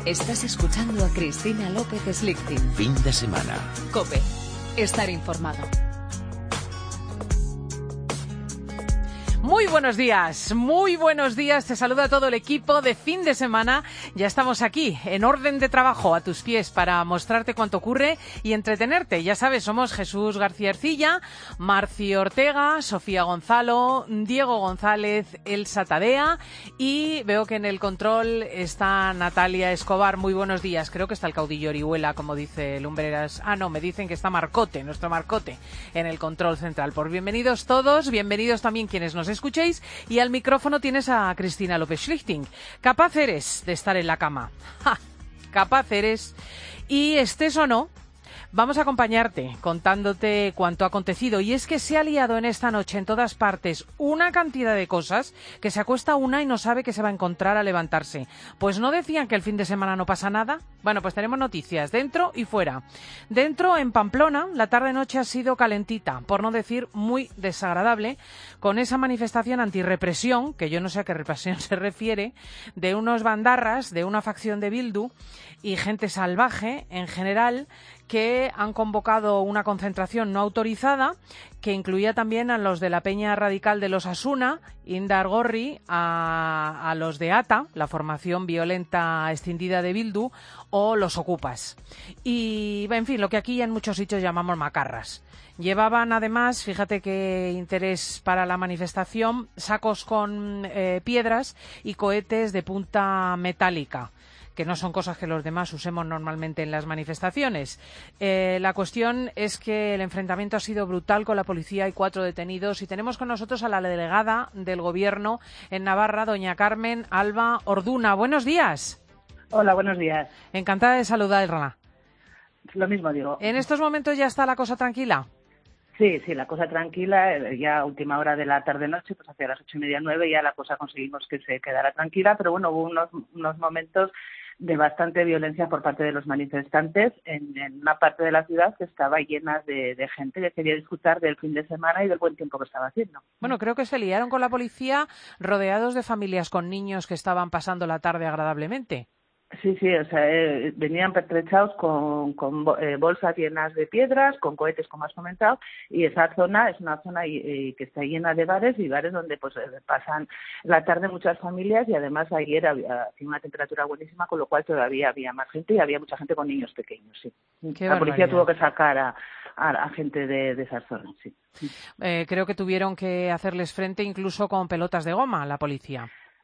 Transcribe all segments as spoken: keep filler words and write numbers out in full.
Estás escuchando a Cristina López Slichting. Fin de semana. COPE. Estar informado. Muy buenos días, muy buenos días. Te saluda todo el equipo de fin de semana. Ya estamos aquí, en orden de trabajo, a tus pies, para mostrarte cuánto ocurre y entretenerte. Ya sabes, somos Jesús García Ercilla, Marci Ortega, Sofía Gonzalo, Diego González, Elsa Tadea, y veo que en el control está Natalia Escobar. Muy buenos días. Creo que está el caudillo Orihuela, como dice Lumbreras. Ah, no, me dicen que está Marcote, nuestro Marcote, en el control central. Pues bienvenidos todos, bienvenidos también quienes nos escuchéis, y al micrófono tienes a Cristina López Slichting. Capaz eres de estar en la cama. ¡Ja! Capaz eres. Y estés o no, vamos a acompañarte contándote cuánto ha acontecido. Y es que se ha liado en esta noche en todas partes una cantidad de cosas que se acuesta una y no sabe que se va a encontrar al levantarse. Pues ¿no decían que el fin de semana no pasa nada? Bueno, pues tenemos noticias dentro y fuera. Dentro, en Pamplona, la tarde-noche ha sido calentita, por no decir muy desagradable, con esa manifestación antirrepresión, que yo no sé a qué represión se refiere, de unos bandarras, de una facción de Bildu y gente salvaje en general, que han convocado una concentración no autorizada que incluía también a los de la Peña Radical de los Asuna, Indar Gorri, a, a los de ATA, la formación violenta extendida de Bildu, o los Ocupas. Y, en fin, lo que aquí en muchos sitios llamamos macarras. Llevaban además, fíjate qué interés para la manifestación, sacos con eh, piedras y cohetes de punta metálica, que no son cosas que los demás usemos normalmente en las manifestaciones. Eh, la cuestión es que el enfrentamiento ha sido brutal con la policía y cuatro detenidos, y tenemos con nosotros a la delegada del Gobierno en Navarra, doña Carmen Alba Orduna. Buenos días. Hola, buenos días. Encantada de saludarla. Lo mismo digo. ¿En estos momentos ya está la cosa tranquila? Sí, sí, la cosa tranquila. Ya a última hora de la tarde-noche, pues hacia las ocho y media, nueve, ya la cosa conseguimos que se quedara tranquila, pero bueno, hubo unos, unos momentos de bastante violencia por parte de los manifestantes en, en una parte de la ciudad que estaba llena de, de gente que quería disfrutar del fin de semana y del buen tiempo que estaba haciendo. Bueno, creo que se liaron con la policía rodeados de familias con niños que estaban pasando la tarde agradablemente. Sí, sí, o sea, eh, venían pertrechados con, con eh, bolsas llenas de piedras, con cohetes, como has comentado, y esa zona es una zona eh, que está llena de bares y bares donde pues eh, pasan la tarde muchas familias, y además ayer había, había una temperatura buenísima, con lo cual todavía había más gente y había mucha gente con niños pequeños, sí. Qué la policía barbaridad. tuvo que sacar a, a, a gente de, de esas zonas, sí. Eh, creo que tuvieron que hacerles frente incluso con pelotas de goma, la policía.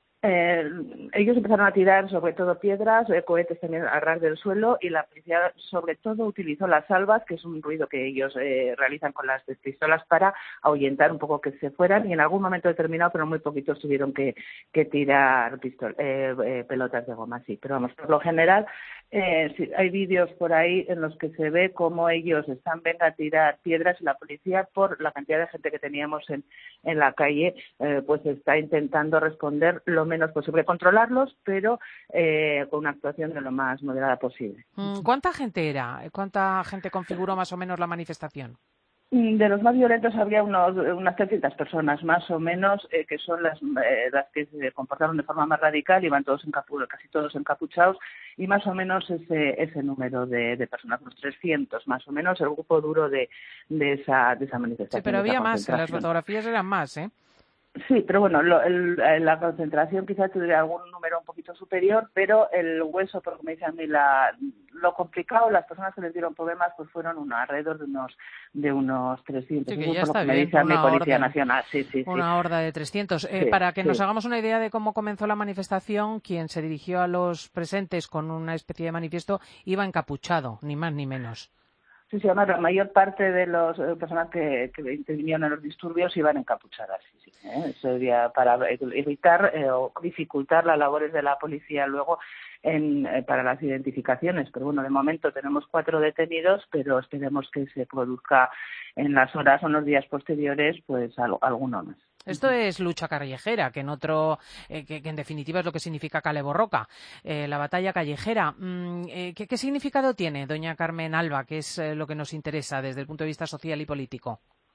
Eh, ellos empezaron a tirar sobre todo piedras, eh, cohetes también a ras del suelo, y la policía sobre todo utilizó las salvas, que es un ruido que ellos eh, realizan con las pistolas para ahuyentar un poco que se fueran, y en algún momento determinado, pero muy poquitos, tuvieron que, que tirar pistol, eh, eh, pelotas de goma, sí. Pero vamos, por lo general eh, sí, hay vídeos por ahí en los que se ve cómo ellos están venga a tirar piedras, y la policía, por la cantidad de gente que teníamos en, en la calle, eh, pues está intentando responder lo menos posible, controlarlos, pero eh, con una actuación de lo más moderada posible. ¿Cuánta gente era? ¿Cuánta gente configuró más o menos la manifestación? De los más violentos había unos, unas trescientas personas, más o menos, eh, que son las, eh, las que se comportaron de forma más radical, iban todos encapu- casi todos encapuchados, y más o menos ese, ese número de, de personas, unos trescientos más o menos, el grupo duro de, de, esa, de esa manifestación. Sí, pero había más, en las fotografías eran más, ¿eh? Sí, pero bueno, lo, el, la concentración quizás tuviera algún número un poquito superior, pero el hueso, por como me dice a mí, la, lo complicado, las personas que les dieron problemas, pues fueron uno, alrededor de unos de unos trescientos. Sí, que ya por está lo que bien, me dice a mi una Policía orden, Nacional. Sí, sí, una sí. horda de trescientos. Eh, Sí, para que sí. nos hagamos una idea de cómo comenzó la manifestación, quien se dirigió a los presentes con una especie de manifiesto iba encapuchado, ni más ni menos. Sí, sí, además la mayor parte de las eh, personas que, que intervinieron en los disturbios iban encapuchadas, sí, sí, ¿eh? Eso sería para evitar eh, o dificultar las labores de la policía luego en, eh, para las identificaciones. Pero bueno, de momento tenemos cuatro detenidos, pero esperemos que se produzca en las horas o en los días posteriores pues algo, alguno más. Esto es lucha callejera, que en otro, eh, que, que en definitiva es lo que significa Kale Borroka, eh, la batalla callejera. Mm, eh, ¿qué, ¿Qué significado tiene, doña Carmen Alba, que es eh, lo que nos interesa desde el punto de vista social y político?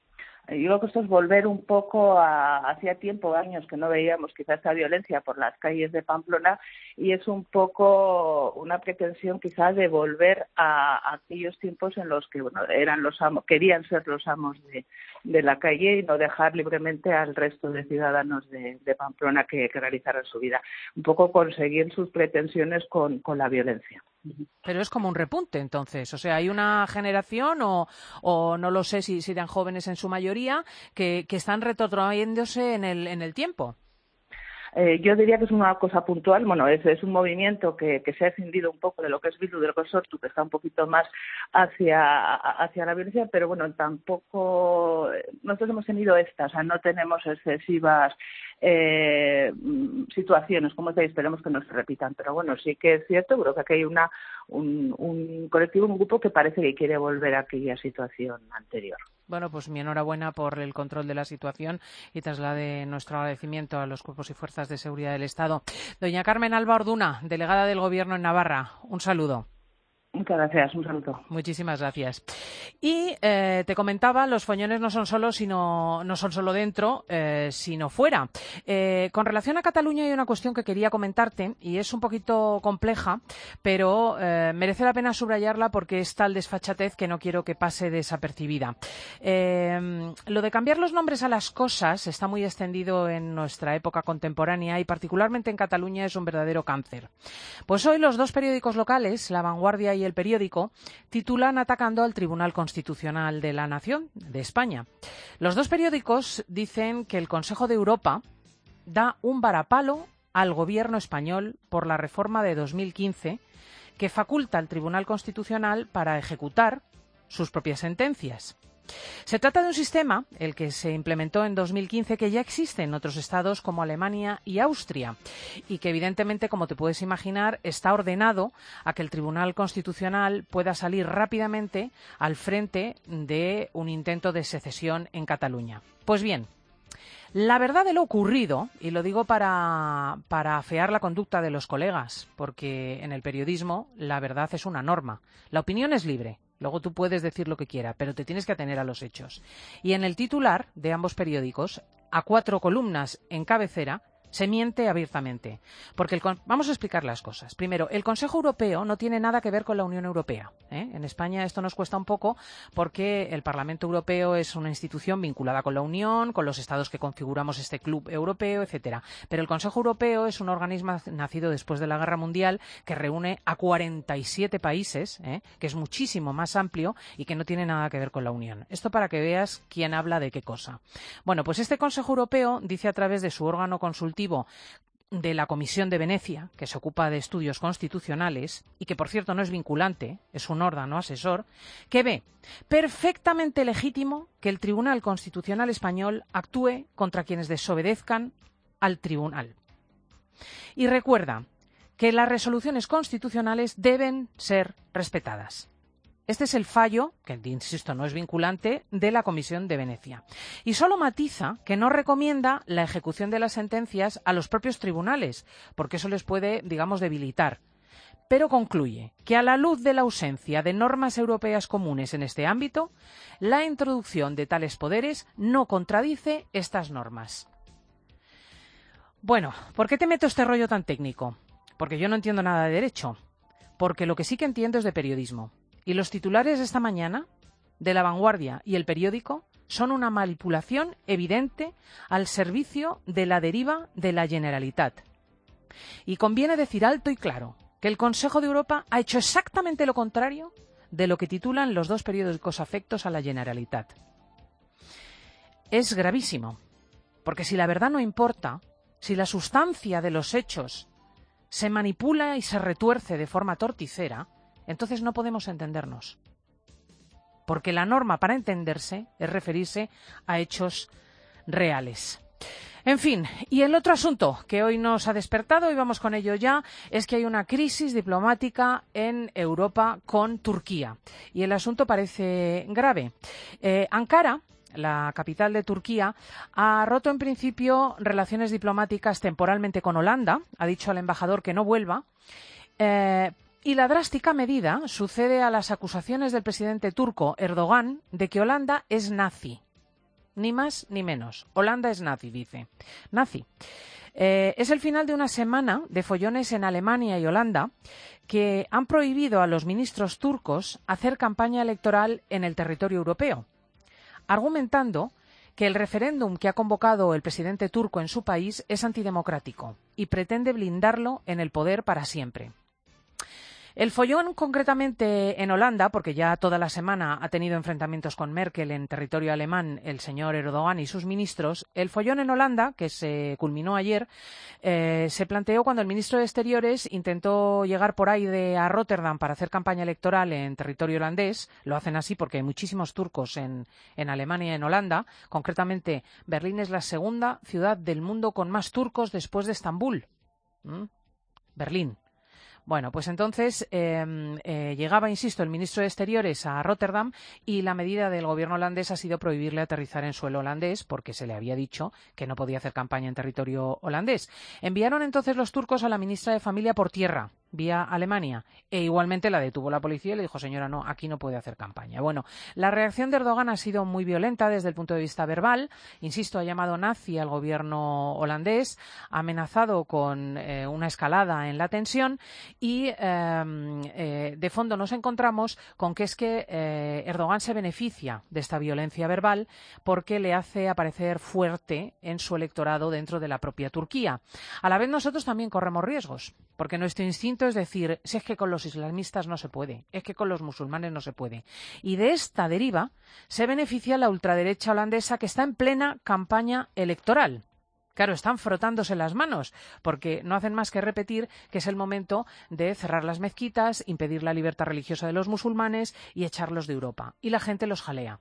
Yo creo que esto es volver un poco a hacía tiempo, años que no veíamos quizás esta violencia por las calles de Pamplona, y es un poco una pretensión quizás de volver a, a aquellos tiempos en los que bueno eran los amos, querían ser los amos de, de la calle y no dejar libremente al resto de ciudadanos de, de Pamplona que, que realizaran su vida. Un poco conseguir sus pretensiones con, con la violencia. Pero es como un repunte, entonces. O sea, hay una generación, o, o no lo sé si serán jóvenes en su mayoría, que, que están retrotrayéndose en el, en el tiempo. Eh, yo diría que es una cosa puntual. Bueno, es, es un movimiento que, que se ha escindido un poco de lo que es Bildu del Sortu, que está un poquito más hacia, hacia la violencia, pero bueno, tampoco nosotros hemos tenido esta, o sea, no tenemos excesivas eh, situaciones, como te esperemos que no se repitan, pero bueno, sí que es cierto, creo que aquí hay una un, un colectivo, un grupo que parece que quiere volver a aquella situación anterior. Bueno, pues mi enhorabuena por el control de la situación y traslade nuestro agradecimiento a los cuerpos y fuerzas de seguridad del Estado. Doña Carmen Alba Orduna, delegada del Gobierno en Navarra, un saludo. Muchas gracias, un saludo. Muchísimas gracias. Y eh, te comentaba, los foñones no son solo, sino, no son solo dentro, eh, sino fuera. Eh, con relación a Cataluña hay una cuestión que quería comentarte y es un poquito compleja, pero eh, merece la pena subrayarla porque es tal desfachatez que no quiero que pase desapercibida. Eh, lo de cambiar los nombres a las cosas está muy extendido en nuestra época contemporánea y particularmente en Cataluña es un verdadero cáncer. Pues hoy los dos periódicos locales, La Vanguardia y El Periódico, titulan atacando al Tribunal Constitucional de la Nación de España. Los dos periódicos dicen que el Consejo de Europa da un varapalo al gobierno español por la reforma de dos mil quince que faculta al Tribunal Constitucional para ejecutar sus propias sentencias. Se trata de un sistema, el que se implementó en dos mil quince, que ya existe en otros estados como Alemania y Austria y que evidentemente, como te puedes imaginar, está ordenado a que el Tribunal Constitucional pueda salir rápidamente al frente de un intento de secesión en Cataluña. Pues bien, la verdad de lo ocurrido, y lo digo para, para afear la conducta de los colegas, porque en el periodismo la verdad es una norma, la opinión es libre. Luego tú puedes decir lo que quieras, pero te tienes que atener a los hechos. Y en el titular de ambos periódicos, a cuatro columnas en cabecera, se miente abiertamente. Porque el, vamos a explicar las cosas. Primero, el Consejo Europeo no tiene nada que ver con la Unión Europea, ¿eh? En España esto nos cuesta un poco porque el Parlamento Europeo es una institución vinculada con la Unión, con los estados que configuramos este club europeo, etcétera. Pero el Consejo Europeo es un organismo nacido después de la Guerra Mundial que reúne a cuarenta y siete países, ¿eh? Que es muchísimo más amplio y que no tiene nada que ver con la Unión. Esto para que veas quién habla de qué cosa. Bueno, pues este Consejo Europeo dice a través de su órgano consultivo de la Comisión de Venecia, que se ocupa de estudios constitucionales y que, por cierto, no es vinculante, es un órgano asesor, que ve perfectamente legítimo que el Tribunal Constitucional español actúe contra quienes desobedezcan al tribunal. Y recuerda que las resoluciones constitucionales deben ser respetadas. Este es el fallo, que insisto no es vinculante, de la Comisión de Venecia. Y solo matiza que no recomienda la ejecución de las sentencias a los propios tribunales, porque eso les puede, digamos, debilitar. Pero concluye que a la luz de la ausencia de normas europeas comunes en este ámbito, la introducción de tales poderes no contradice estas normas. Bueno, ¿por qué te meto este rollo tan técnico? Porque yo no entiendo nada de derecho. Porque lo que sí que entiendo es de periodismo. Y los titulares de esta mañana, de La Vanguardia y El Periódico, son una manipulación evidente al servicio de la deriva de la Generalitat. Y conviene decir alto y claro que el Consejo de Europa ha hecho exactamente lo contrario de lo que titulan los dos periódicos afectos a la Generalitat. Es gravísimo, porque si la verdad no importa, si la sustancia de los hechos se manipula y se retuerce de forma torticera, entonces no podemos entendernos. Porque la norma para entenderse es referirse a hechos reales. En fin, y el otro asunto que hoy nos ha despertado, y vamos con ello ya, es que hay una crisis diplomática en Europa con Turquía. Y el asunto parece grave. Eh, Ankara, la capital de Turquía, ha roto en principio relaciones diplomáticas temporalmente con Holanda, ha dicho al embajador que no vuelva, eh, y la drástica medida sucede a las acusaciones del presidente turco Erdogan de que Holanda es nazi. Ni más ni menos. Holanda es nazi, dice. Nazi. Eh, es el final de una semana de follones en Alemania y Holanda que han prohibido a los ministros turcos hacer campaña electoral en el territorio europeo, argumentando que el referéndum que ha convocado el presidente turco en su país es antidemocrático y pretende blindarlo en el poder para siempre. El follón, concretamente en Holanda, porque ya toda la semana ha tenido enfrentamientos con Merkel en territorio alemán el señor Erdogan y sus ministros, el follón en Holanda, que se culminó ayer, eh, se planteó cuando el ministro de Exteriores intentó llegar por ahí de a Rotterdam para hacer campaña electoral en territorio holandés. Lo hacen así porque hay muchísimos turcos en, en Alemania y en Holanda. Concretamente, Berlín es la segunda ciudad del mundo con más turcos después de Estambul. ¿Mm? Berlín. Bueno, pues entonces eh, eh, llegaba, insisto, el ministro de Exteriores a Rotterdam y la medida del gobierno holandés ha sido prohibirle aterrizar en suelo holandés porque se le había dicho que no podía hacer campaña en territorio holandés. Enviaron entonces los turcos a la ministra de Familia por tierra, vía Alemania, e igualmente la detuvo la policía y le dijo, señora, no, aquí no puede hacer campaña. Bueno, la reacción de Erdogan ha sido muy violenta desde el punto de vista verbal. Insisto, ha llamado nazi al gobierno holandés, ha amenazado con eh, una escalada en la tensión y eh, eh, de fondo nos encontramos con que es que eh, Erdogan se beneficia de esta violencia verbal porque le hace aparecer fuerte en su electorado dentro de la propia Turquía. A la vez nosotros también corremos riesgos, porque nuestro instinto es decir, si es que con los islamistas no se puede, es que con los musulmanes no se puede. Y de esta deriva se beneficia la ultraderecha holandesa que está en plena campaña electoral. Claro, están frotándose las manos porque no hacen más que repetir que es el momento de cerrar las mezquitas, impedir la libertad religiosa de los musulmanes y echarlos de Europa. Y la gente los jalea.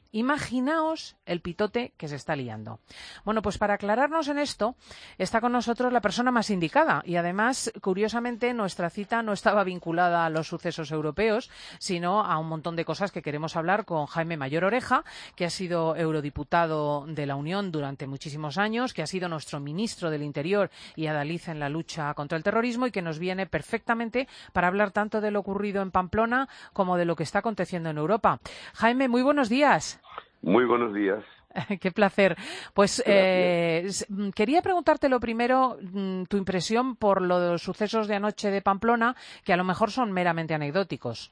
Imaginaos el pitote que se está liando. Bueno, pues para aclararnos en esto está con nosotros la persona más indicada y además, curiosamente, nuestra cita no estaba vinculada a los sucesos europeos, sino a un montón de cosas que queremos hablar con Jaime Mayor Oreja, que ha sido eurodiputado de la Unión durante muchísimos años, que ha sido nuestro ministro del Interior y adalid en la lucha contra el terrorismo y que nos viene perfectamente para hablar tanto de lo ocurrido en Pamplona como de lo que está aconteciendo en Europa. Jaime, muy buenos días. Muy buenos días. Qué placer. Pues eh, quería preguntarte lo primero, tu impresión por los sucesos de anoche de Pamplona, que a lo mejor son meramente anecdóticos.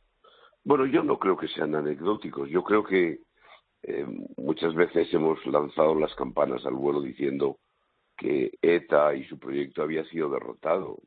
Bueno, yo no creo que sean anecdóticos. Yo creo que eh, muchas veces hemos lanzado las campanas al vuelo diciendo que ETA y su proyecto había sido derrotado.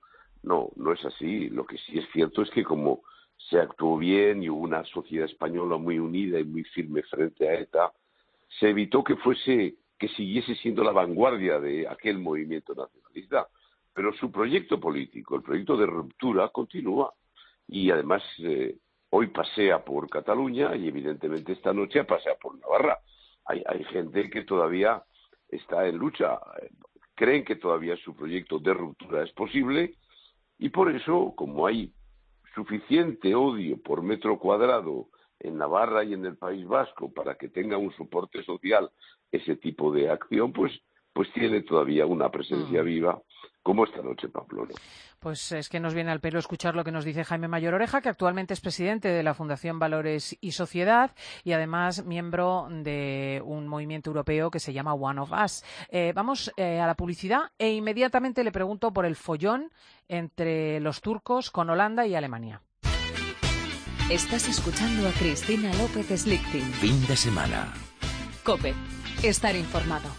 No, no es así. Lo que sí es cierto es que como se actuó bien y hubo una sociedad española muy unida y muy firme frente a ETA, se evitó que fuese, que siguiese siendo la vanguardia de aquel movimiento nacionalista. Pero su proyecto político, el proyecto de ruptura, continúa. Y además eh, hoy pasea por Cataluña y evidentemente esta noche pasea por Navarra. Hay, hay gente que todavía está en lucha, creen que todavía su proyecto de ruptura es posible y por eso, como hay suficiente odio por metro cuadrado en Navarra y en el País Vasco para que tenga un soporte social ese tipo de acción, pues, pues tiene todavía una presencia mm. viva, como esta noche en Pamplona. Pues es que nos viene al pelo escuchar lo que nos dice Jaime Mayor Oreja, que actualmente es presidente de la Fundación Valores y Sociedad y además miembro de un movimiento europeo que se llama One of Us. Eh, vamos eh, a la publicidad e inmediatamente le pregunto por el follón entre los turcos con Holanda y Alemania. Estás escuchando a Cristina López Slichting. Fin de semana. COPE. Estar informado.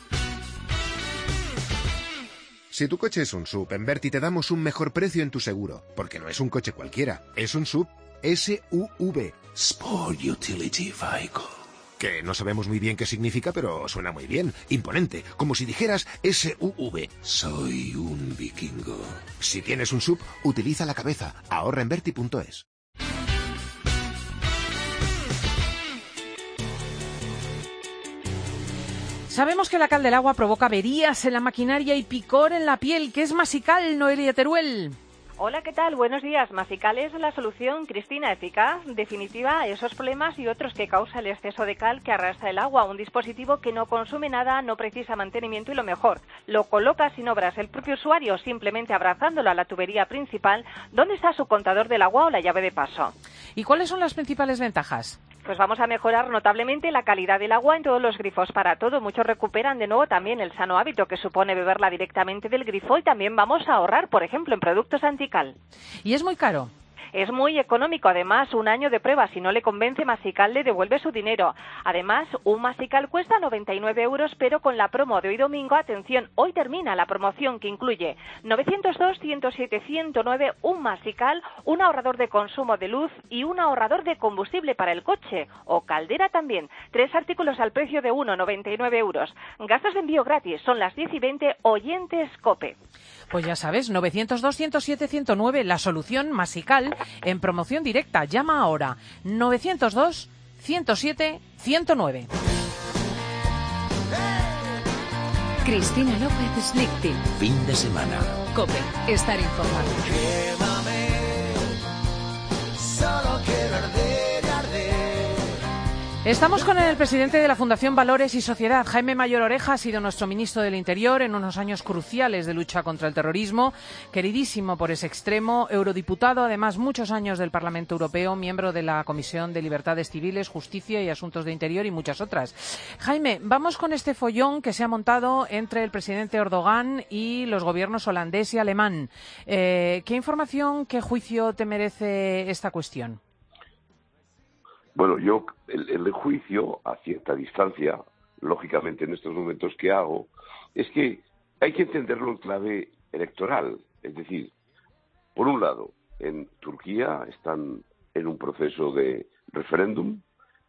Si tu coche es un S U V, en Verti te damos un mejor precio en tu seguro, porque no es un coche cualquiera, es un S U V, S U V. Sport Utility Vehicle. Que no sabemos muy bien qué significa, pero suena muy bien, imponente, como si dijeras S U V. Soy un vikingo. Si tienes un S U V, utiliza la cabeza, ahorra en verti punto es. Sabemos que la cal del agua provoca averías en la maquinaria y picor en la piel. ¿Qué es Masical, Noelia Teruel? Hola, ¿qué tal? Buenos días. Masical es la solución, Cristina, eficaz, definitiva a esos problemas y otros que causa el exceso de cal que arrastra el agua. Un dispositivo que no consume nada, no precisa mantenimiento y lo mejor, lo coloca sin obras el propio usuario, simplemente abrazándolo a la tubería principal, donde está su contador del agua o la llave de paso. ¿Y cuáles son las principales ventajas? Pues vamos a mejorar notablemente la calidad del agua en todos los grifos para todo. Muchos recuperan de nuevo también el sano hábito que supone beberla directamente del grifo y también vamos a ahorrar, por ejemplo, en productos antical. ¿Y es muy caro? Es muy económico, además, un año de prueba. Si no le convence, Masical le devuelve su dinero. Además, un Masical cuesta noventa y nueve euros, pero con la promo de hoy domingo, atención, hoy termina la promoción que incluye novecientos dos, ciento siete, ciento nueve, un Masical, un ahorrador de consumo de luz y un ahorrador de combustible para el coche, o caldera también. Tres artículos al precio de uno, noventa y nueve euros. Gastos de envío gratis, son las diez y veinte, oyentes COPE. Pues ya sabes, novecientos dos, ciento siete, ciento nueve, la solución Masical en promoción directa. Llama ahora, novecientos dos, ciento siete, ciento nueve. Cristina López Slichting. Fin de semana. COPE, estar informado. Estamos con el presidente de la Fundación Valores y Sociedad, Jaime Mayor Oreja. Ha sido nuestro ministro del Interior en unos años cruciales de lucha contra el terrorismo, queridísimo por ese extremo, eurodiputado, además muchos años del Parlamento Europeo, miembro de la Comisión de Libertades Civiles, Justicia y Asuntos de Interior y muchas otras. Jaime, vamos con este follón que se ha montado entre el presidente Erdogan y los gobiernos holandés y alemán. Eh, ¿Qué información, qué juicio te merece esta cuestión? Bueno, yo el, el juicio a cierta distancia, lógicamente en estos momentos que hago, es que hay que entenderlo en clave electoral. Es decir, por un lado, en Turquía están en un proceso de referéndum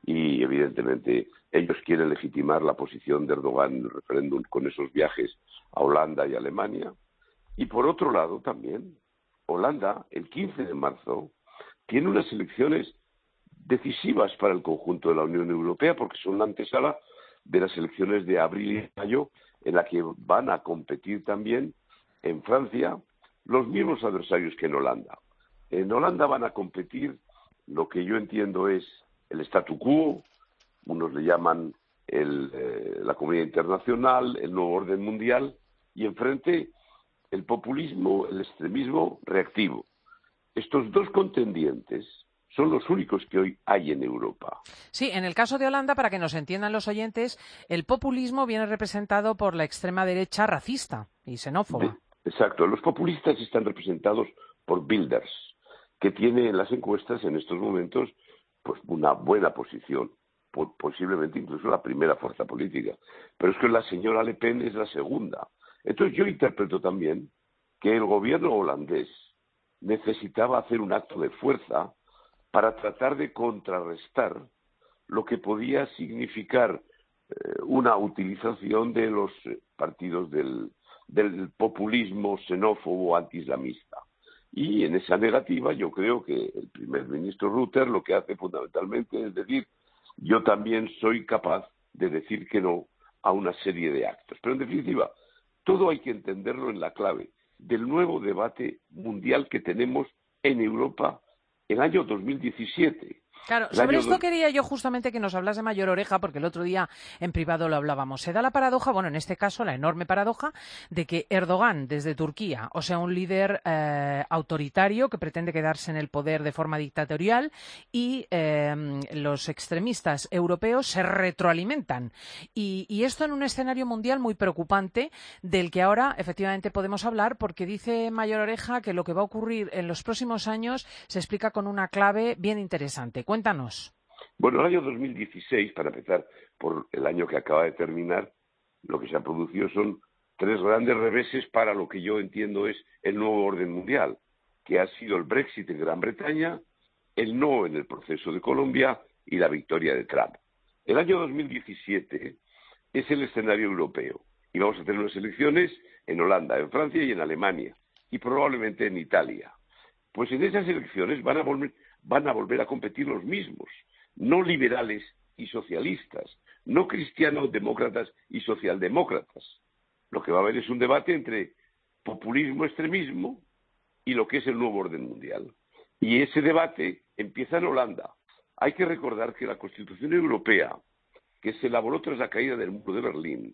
y evidentemente ellos quieren legitimar la posición de Erdogan en el referéndum con esos viajes a Holanda y Alemania. Y por otro lado también, Holanda, el quince de marzo, tiene unas elecciones decisivas para el conjunto de la Unión Europea porque son la antesala de las elecciones de abril y mayo en la que van a competir también en Francia los mismos adversarios que en Holanda. En Holanda van a competir lo que yo entiendo es el statu quo, unos le llaman el, eh, la comunidad internacional, el nuevo orden mundial, y enfrente el populismo, el extremismo reactivo. Estos dos contendientes son los únicos que hoy hay en Europa. Sí, en el caso de Holanda, para que nos entiendan los oyentes, el populismo viene representado por la extrema derecha racista y xenófoba. Exacto, los populistas están representados por Wilders, que tiene en las encuestas en estos momentos pues una buena posición, posiblemente incluso la primera fuerza política. Pero es que la señora Le Pen es la segunda. Entonces yo interpreto también que el gobierno holandés necesitaba hacer un acto de fuerza para tratar de contrarrestar lo que podía significar eh, una utilización de los eh, partidos del, del populismo xenófobo antiislamista. Y en esa negativa yo creo que el primer ministro Rutte lo que hace fundamentalmente es decir, yo también soy capaz de decir que no a una serie de actos. Pero en definitiva, todo hay que entenderlo en la clave del nuevo debate mundial que tenemos en Europa el año dos mil diecisiete. Claro, sobre esto quería yo justamente que nos hablase Mayor Oreja, porque el otro día en privado lo hablábamos. Se da la paradoja, bueno, en este caso la enorme paradoja, de que Erdogan desde Turquía, o sea, un líder eh, autoritario que pretende quedarse en el poder de forma dictatorial, y eh, los extremistas europeos se retroalimentan. Y, y esto en un escenario mundial muy preocupante, del que ahora efectivamente podemos hablar, porque dice Mayor Oreja que lo que va a ocurrir en los próximos años se explica con una clave bien interesante. Cuéntanos. Bueno, el año dos mil dieciséis, para empezar por el año que acaba de terminar, lo que se ha producido son tres grandes reveses para lo que yo entiendo es el nuevo orden mundial, que ha sido el Brexit en Gran Bretaña, el no en el proceso de Colombia y la victoria de Trump. El año dos mil diecisiete es el escenario europeo y vamos a tener unas elecciones en Holanda, en Francia y en Alemania y probablemente en Italia. Pues en esas elecciones van a volver van a volver a competir los mismos, no liberales y socialistas, no cristianos, demócratas y socialdemócratas. Lo que va a haber es un debate entre populismo, extremismo y lo que es el nuevo orden mundial. Y ese debate empieza en Holanda. Hay que recordar que la Constitución Europea, que se elaboró tras la caída del muro de Berlín,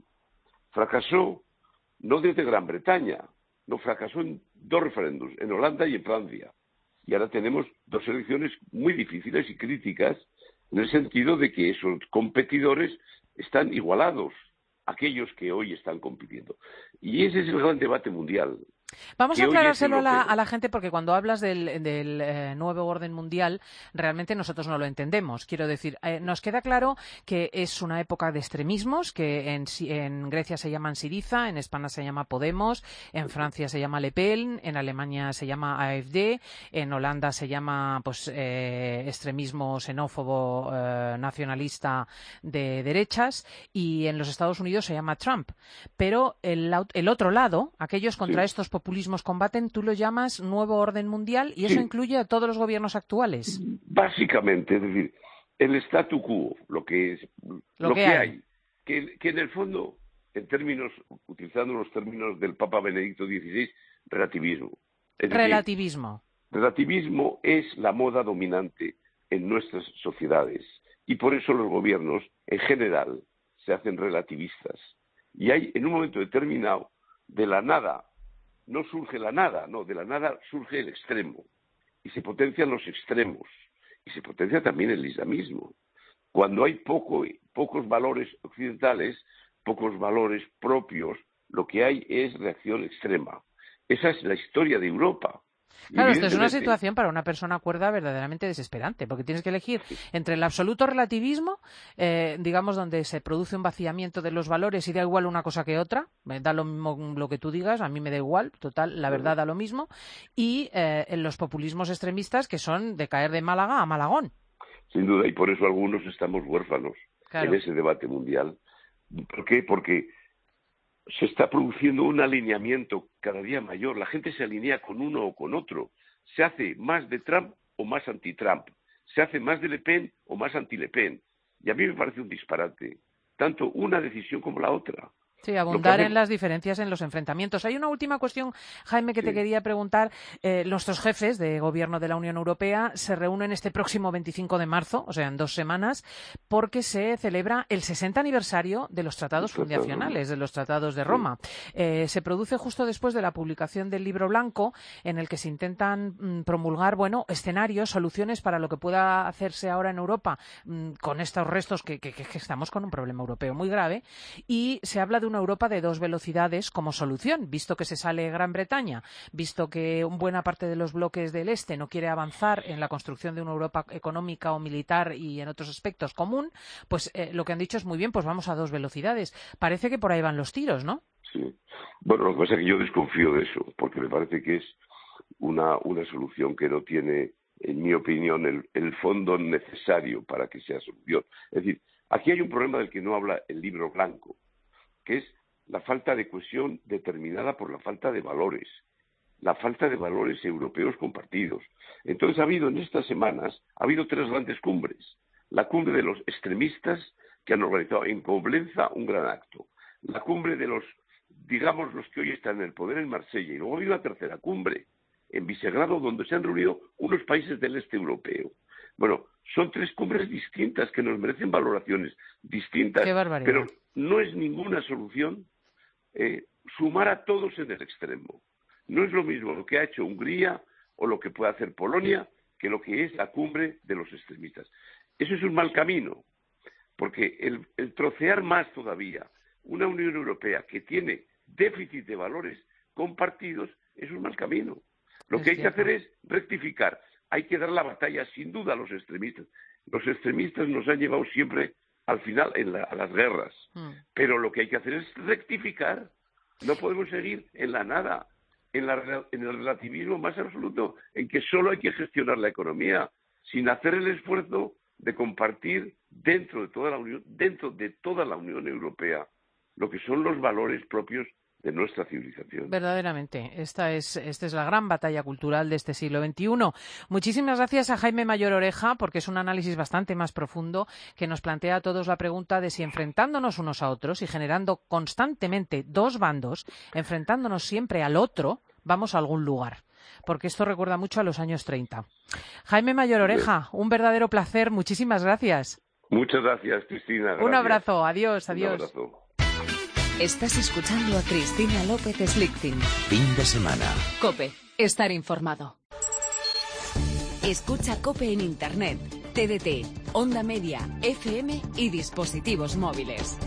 fracasó no desde Gran Bretaña, no fracasó en dos referéndums, en Holanda y en Francia. Y ahora tenemos dos elecciones muy difíciles y críticas en el sentido de que esos competidores están igualados a aquellos que hoy están compitiendo. Y ese es el gran debate mundial. Vamos a aclarárselo a la, a la gente, porque cuando hablas del, del eh, nuevo orden mundial, realmente nosotros no lo entendemos. Quiero decir, eh, nos queda claro que es una época de extremismos, que en, en Grecia se llaman Syriza, en España se llama Podemos, en Francia se llama Le Pen, en Alemania se llama A F D, en Holanda se llama pues eh, extremismo xenófobo eh, nacionalista de derechas, y en los Estados Unidos se llama Trump. Pero el, el otro lado, aquellos contra sí. estos populismos combaten, tú lo llamas nuevo orden mundial, y eso sí. incluye a todos los gobiernos actuales. Básicamente, es decir, el statu quo, lo que es, lo, lo que, que hay, hay que, que en el fondo, en términos, utilizando los términos del Papa Benedicto dieciséis, relativismo. Es relativismo. Decir, relativismo es la moda dominante en nuestras sociedades, y por eso los gobiernos, en general, se hacen relativistas. Y hay, en un momento determinado, de la nada, no surge la nada, no, de la nada surge el extremo, y se potencian los extremos, y se potencia también el islamismo. Cuando hay poco, pocos valores occidentales, pocos valores propios, lo que hay es reacción extrema. Esa es la historia de Europa. Claro, esto es una situación para una persona cuerda verdaderamente desesperante, porque tienes que elegir entre el absoluto relativismo, eh, digamos, donde se produce un vaciamiento de los valores y da igual una cosa que otra, me da lo mismo lo que tú digas, a mí me da igual, total, la verdad da lo mismo, y eh, en los populismos extremistas, que son de caer de Málaga a Malagón. Sin duda, y por eso algunos estamos huérfanos claro. en ese debate mundial. ¿Por qué? Porque se está produciendo un alineamiento cada día mayor. La gente se alinea con uno o con otro. Se hace más de Trump o más anti-Trump. Se hace más de Le Pen o más anti-Le Pen. Y a mí me parece un disparate, tanto una decisión como la otra. Sí, abundar en las diferencias, en los enfrentamientos. Hay una última cuestión, Jaime, que sí. te quería preguntar. Eh, nuestros jefes de gobierno de la Unión Europea se reúnen este próximo veinticinco de marzo, o sea, en dos semanas, porque se celebra el sesenta aniversario de los tratados fundacionales, de los tratados de Roma. Eh, se produce justo después de la publicación del Libro Blanco, en el que se intentan mm, promulgar, bueno, escenarios, soluciones para lo que pueda hacerse ahora en Europa mm, con estos restos, que, que, que estamos con un problema europeo muy grave, y se habla de una Europa de dos velocidades como solución, visto que se sale Gran Bretaña, visto que buena parte de los bloques del Este no quiere avanzar en la construcción de una Europa económica o militar y en otros aspectos común, pues eh, lo que han dicho es muy bien, pues vamos a dos velocidades. Parece que por ahí van los tiros, ¿no? Sí. Bueno, lo que pasa es que yo desconfío de eso, porque me parece que es una, una solución que no tiene, en mi opinión, el, el fondo necesario para que sea solución. Es decir, aquí hay un problema del que no habla el Libro Blanco, que es la falta de cohesión determinada por la falta de valores, la falta de valores europeos compartidos. Entonces ha habido en estas semanas, ha habido tres grandes cumbres. La cumbre de los extremistas, que han organizado en Coblenza un gran acto. La cumbre de los, digamos, los que hoy están en el poder en Marsella. Y luego ha habido una tercera cumbre en Visegrado, donde se han reunido unos países del este europeo. Bueno, son tres cumbres distintas que nos merecen valoraciones distintas. Qué barbaridad. Pero no es ninguna solución eh, sumar a todos en el extremo. No es lo mismo lo que ha hecho Hungría o lo que puede hacer Polonia que lo que es la cumbre de los extremistas. Eso es un mal camino, porque el, el trocear más todavía una Unión Europea que tiene déficit de valores compartidos es un mal camino. Lo que hay que hacer es rectificar. Hay que dar la batalla, sin duda, a los extremistas. Los extremistas nos han llevado siempre, al final, en la, a las guerras. Mm. Pero lo que hay que hacer es rectificar. No podemos seguir en la nada, en, la, en el relativismo más absoluto, en que solo hay que gestionar la economía, sin hacer el esfuerzo de compartir dentro de toda la Unión, dentro de toda la Unión Europea, lo que son los valores propios de nuestra civilización. Verdaderamente, esta es, esta es la gran batalla cultural de este siglo veintiuno. Muchísimas gracias a Jaime Mayor Oreja, porque es un análisis bastante más profundo que nos plantea a todos la pregunta de si enfrentándonos unos a otros y generando constantemente dos bandos, enfrentándonos siempre al otro, vamos a algún lugar. Porque esto recuerda mucho a los años treinta. Jaime Mayor Oreja, un verdadero placer. Muchísimas gracias. Muchas gracias, Cristina. Gracias. Un abrazo. Adiós, adiós. Un abrazo. Estás escuchando a Cristina López Slichting. Fin de semana. COPE. Estar informado. Escucha COPE en Internet. T D T, onda media, F M y dispositivos móviles.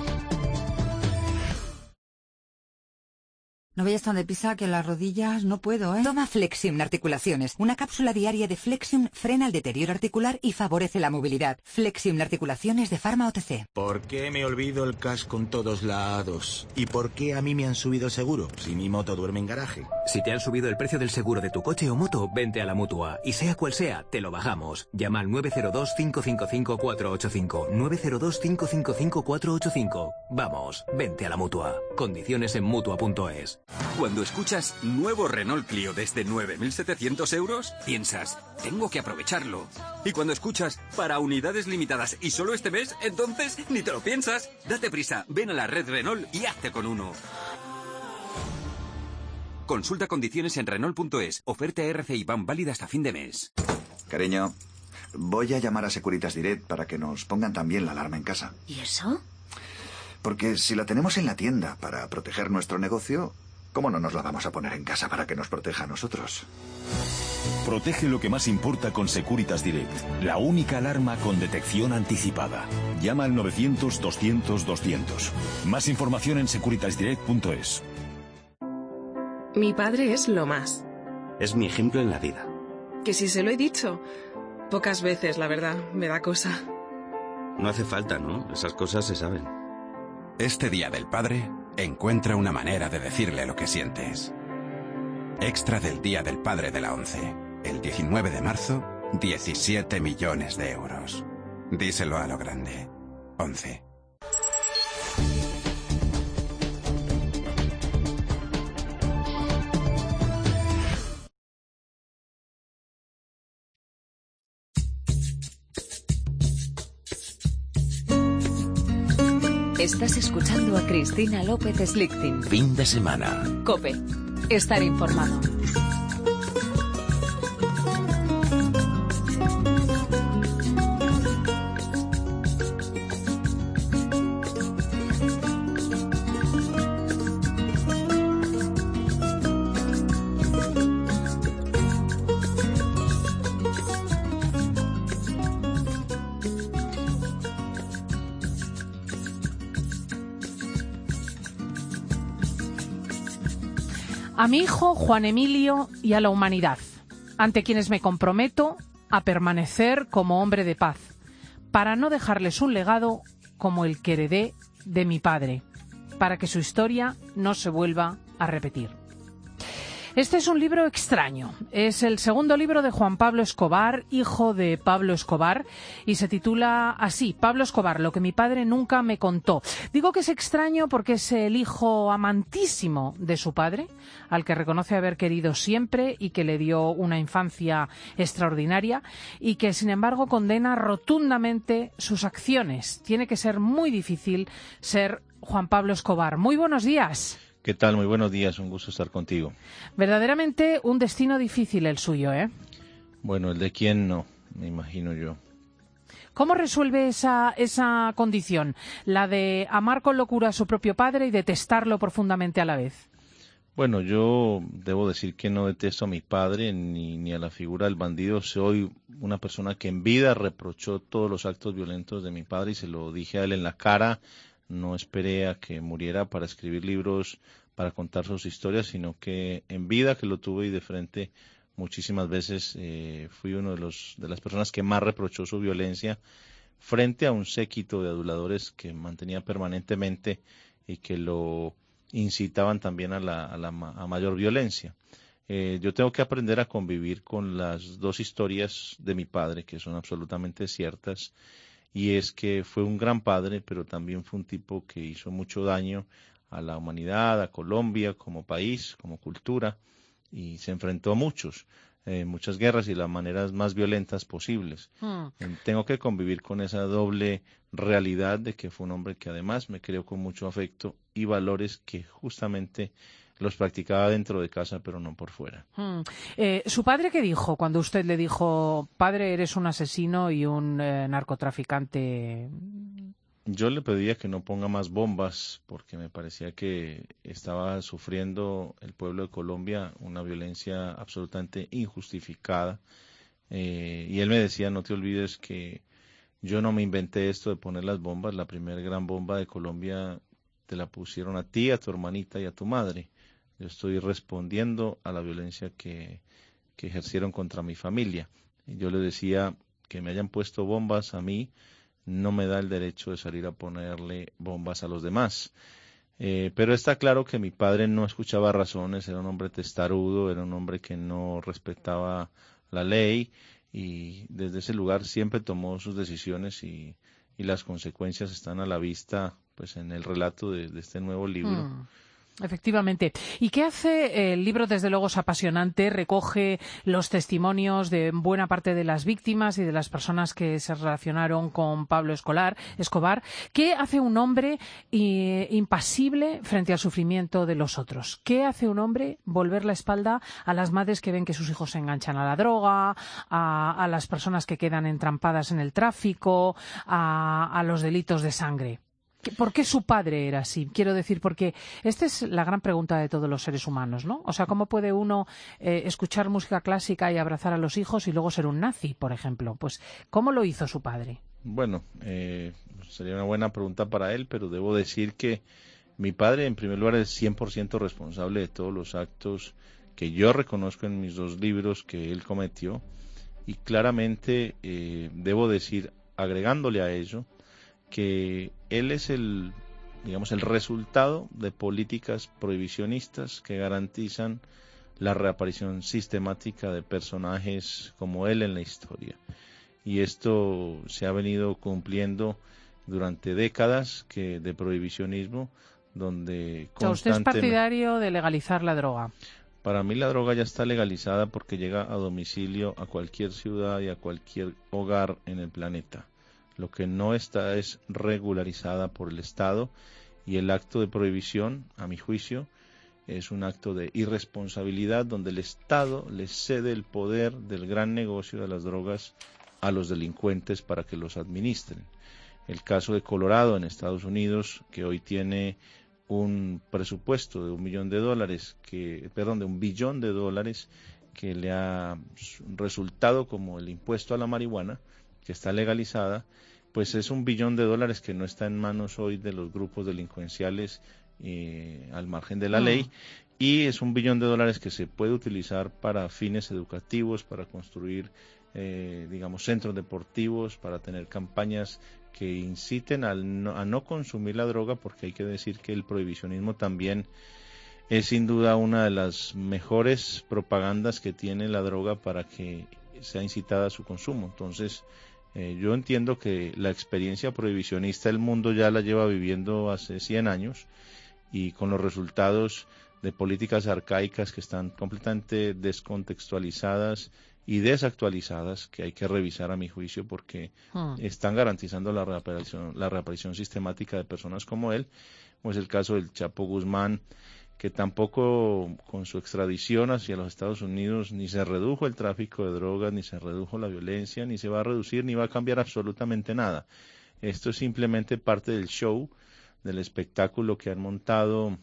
No vayas tan deprisa que las rodillas no puedo, ¿eh? Toma Flexium Articulaciones. Una cápsula diaria de Flexium frena el deterioro articular y favorece la movilidad. Flexium Articulaciones de Pharma O T C. ¿Por qué me olvido el casco en todos lados? ¿Y por qué a mí me han subido el seguro si mi moto duerme en garaje? Si te han subido el precio del seguro de tu coche o moto, vente a la Mutua. Y sea cual sea, te lo bajamos. Llama al nueve cero dos, cinco cinco cinco, cuatro ocho cinco. nueve cero dos, cinco cinco cinco, cuatro ocho cinco. Vamos, vente a la Mutua. Condiciones en Mutua punto es. Cuando escuchas nuevo Renault Clio desde nueve mil setecientos euros, piensas, tengo que aprovecharlo. Y cuando escuchas para unidades limitadas y solo este mes, entonces ni te lo piensas. Date prisa, ven a la red Renault y hazte con uno. Consulta condiciones en Renault punto es. Oferta R C I B A M válida hasta fin de mes. Cariño, voy a llamar a Securitas Direct para que nos pongan también la alarma en casa. ¿Y eso? Porque si la tenemos en la tienda para proteger nuestro negocio, ¿cómo no nos la vamos a poner en casa para que nos proteja a nosotros? Protege lo que más importa con Securitas Direct, la única alarma con detección anticipada. Llama al novecientos, doscientos, doscientos. Más información en securitas direct punto es. Mi padre es lo más. Es mi ejemplo en la vida. Que si se lo he dicho, pocas veces, la verdad, me da cosa. No hace falta, ¿no? Esas cosas se saben. Este Día del Padre, encuentra una manera de decirle lo que sientes. Extra del Día del Padre de la ONCE. El diecinueve de marzo, diecisiete millones de euros. Díselo a lo grande. ONCE. Estás escuchando a Cristina López Slichting. Fin de semana. COPE. Estar informado. A mi hijo Juan Emilio y a la humanidad, ante quienes me comprometo a permanecer como hombre de paz, para no dejarles un legado como el que heredé de mi padre, para que su historia no se vuelva a repetir. Este es un libro extraño. Es el segundo libro de Juan Pablo Escobar, hijo de Pablo Escobar, y se titula así, Pablo Escobar, lo que mi padre nunca me contó. Digo que es extraño porque es el hijo amantísimo de su padre, al que reconoce haber querido siempre y que le dio una infancia extraordinaria, y que sin embargo condena rotundamente sus acciones. Tiene que ser muy difícil ser Juan Pablo Escobar. Muy buenos días. ¿Qué tal? Muy buenos días, un gusto estar contigo. Verdaderamente un destino difícil el suyo, ¿eh? Bueno, el de quién no, me imagino yo. ¿Cómo resuelve esa, esa condición, la de amar con locura a su propio padre y detestarlo profundamente a la vez? Bueno, yo debo decir que no detesto a mi padre ni, ni a la figura del bandido. Soy una persona que en vida reprochó todos los actos violentos de mi padre y se lo dije a él en la cara. No esperé a que muriera para escribir libros, para contar sus historias, sino que en vida que lo tuve y de frente muchísimas veces eh, fui uno de los de las personas que más reprochó su violencia frente a un séquito de aduladores que mantenía permanentemente y que lo incitaban también a la, a la a mayor violencia. Eh, yo tengo que aprender a convivir con las dos historias de mi padre, que son absolutamente ciertas. Y es que fue un gran padre, pero también fue un tipo que hizo mucho daño a la humanidad, a Colombia como país, como cultura, y se enfrentó a muchos, eh, muchas guerras y las maneras más violentas posibles. Hmm. Eh, tengo que convivir con esa doble realidad de que fue un hombre que además me creó con mucho afecto y valores que justamente los practicaba dentro de casa, pero no por fuera. Hmm. Eh, ¿Su padre qué dijo cuando usted le dijo, padre, eres un asesino y un eh, narcotraficante? Yo le pedía que no ponga más bombas porque me parecía que estaba sufriendo el pueblo de Colombia una violencia absolutamente injustificada Eh, y él me decía, no te olvides que yo no me inventé esto de poner las bombas, la primera gran bomba de Colombia te la pusieron a ti, a tu hermanita y a tu madre. Yo estoy respondiendo a la violencia que, que ejercieron contra mi familia. Y yo le decía que me hayan puesto bombas a mí no me da el derecho de salir a ponerle bombas a los demás. Eh, pero está claro que mi padre no escuchaba razones, era un hombre testarudo, era un hombre que no respetaba la ley y desde ese lugar siempre tomó sus decisiones y, y las consecuencias están a la vista pues en el relato de, de este nuevo libro. Hmm. Efectivamente. ¿Y qué hace? El libro, desde luego, es apasionante, recoge los testimonios de buena parte de las víctimas y de las personas que se relacionaron con Pablo Escolar, Escobar. ¿Qué hace un hombre eh, impasible frente al sufrimiento de los otros? ¿Qué hace un hombre volver la espalda a las madres que ven que sus hijos se enganchan a la droga, a, a las personas que quedan entrampadas en el tráfico, a, a los delitos de sangre? ¿Por qué su padre era así? Quiero decir, porque esta es la gran pregunta de todos los seres humanos, ¿no? O sea, ¿cómo puede uno eh, escuchar música clásica y abrazar a los hijos y luego ser un nazi, por ejemplo? Pues, ¿cómo lo hizo su padre? Bueno, eh, sería una buena pregunta para él, pero debo decir que mi padre, en primer lugar, es cien por ciento responsable de todos los actos que yo reconozco en mis dos libros que él cometió. Y claramente, eh, debo decir, agregándole a ello, que él es el, digamos, el resultado de políticas prohibicionistas que garantizan la reaparición sistemática de personajes como él en la historia. Y esto se ha venido cumpliendo durante décadas que de prohibicionismo, donde o sea, ¿usted es partidario de legalizar la droga? Para mí la droga ya está legalizada porque llega a domicilio a cualquier ciudad y a cualquier hogar en el planeta. Lo que no está es regularizada por el Estado y el acto de prohibición, a mi juicio, es un acto de irresponsabilidad donde el Estado le cede el poder del gran negocio de las drogas a los delincuentes para que los administren. El caso de Colorado en Estados Unidos, que hoy tiene un presupuesto de un millón de dólares, que, perdón, de un billón de dólares, que le ha resultado como el impuesto a la marihuana, que está legalizada, pues es un billón de dólares que no está en manos hoy de los grupos delincuenciales eh, al margen de la Mm. ley, y es un billón de dólares que se puede utilizar para fines educativos, para construir, eh, digamos, centros deportivos, para tener campañas que inciten al no, a no consumir la droga, porque hay que decir que el prohibicionismo también es sin duda una de las mejores propagandas que tiene la droga para que sea incitada a su consumo. Entonces, Eh, yo entiendo que la experiencia prohibicionista el mundo ya la lleva viviendo hace cien años y con los resultados de políticas arcaicas que están completamente descontextualizadas y desactualizadas, que hay que revisar a mi juicio porque Hmm. están garantizando la reaparición, la reaparición sistemática de personas como él, como es el caso del Chapo Guzmán, que tampoco con su extradición hacia los Estados Unidos ni se redujo el tráfico de drogas, ni se redujo la violencia, ni se va a reducir, ni va a cambiar absolutamente nada. Esto es simplemente parte del show, del espectáculo que han montado,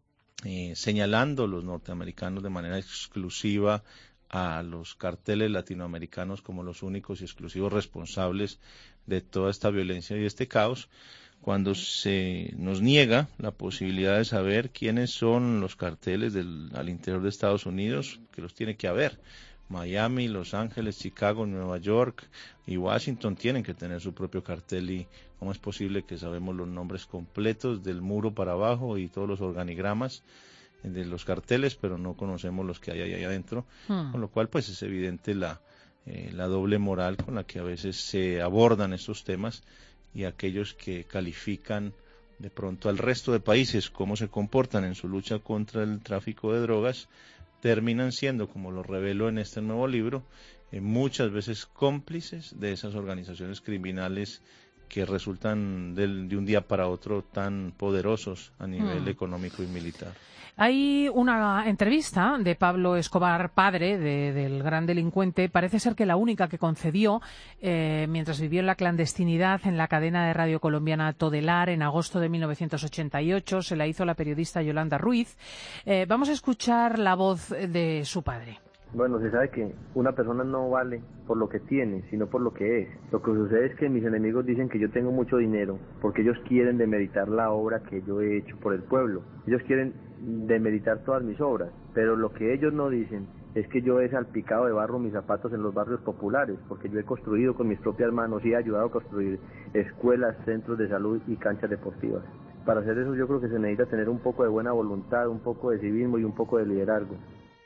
eh, señalando los norteamericanos de manera exclusiva a los carteles latinoamericanos como los únicos y exclusivos responsables de toda esta violencia y este caos, cuando se nos niega la posibilidad de saber quiénes son los carteles del, al interior de Estados Unidos, que los tiene que haber. Miami, Los Ángeles, Chicago, Nueva York y Washington tienen que tener su propio cartel, y cómo es posible que sabemos los nombres completos del muro para abajo y todos los organigramas de los carteles, pero no conocemos los que hay ahí adentro, Hmm. con lo cual pues es evidente la, eh, la doble moral con la que a veces se abordan estos temas, y aquellos que califican de pronto al resto de países cómo se comportan en su lucha contra el tráfico de drogas, terminan siendo, como lo revelo en este nuevo libro, eh, muchas veces cómplices de esas organizaciones criminales que resultan del, de un día para otro tan poderosos a nivel Hmm. económico y militar. Hay una entrevista de Pablo Escobar, padre de, del gran delincuente, parece ser que la única que concedió eh, mientras vivió en la clandestinidad en la cadena de radio colombiana Todelar en agosto de mil novecientos ochenta y ocho. Se la hizo la periodista Yolanda Ruiz. Eh, vamos a escuchar la voz de su padre. Bueno, se sabe que una persona no vale por lo que tiene, sino por lo que es. Lo que sucede es que mis enemigos dicen que yo tengo mucho dinero porque ellos quieren demeritar la obra que yo he hecho por el pueblo. Ellos quieren demeritar todas mis obras, pero lo que ellos no dicen es que yo he salpicado de barro mis zapatos en los barrios populares, porque yo he construido con mis propias manos y he ayudado a construir escuelas, centros de salud y canchas deportivas. Para hacer eso yo creo que se necesita tener un poco de buena voluntad, un poco de civismo y un poco de liderazgo.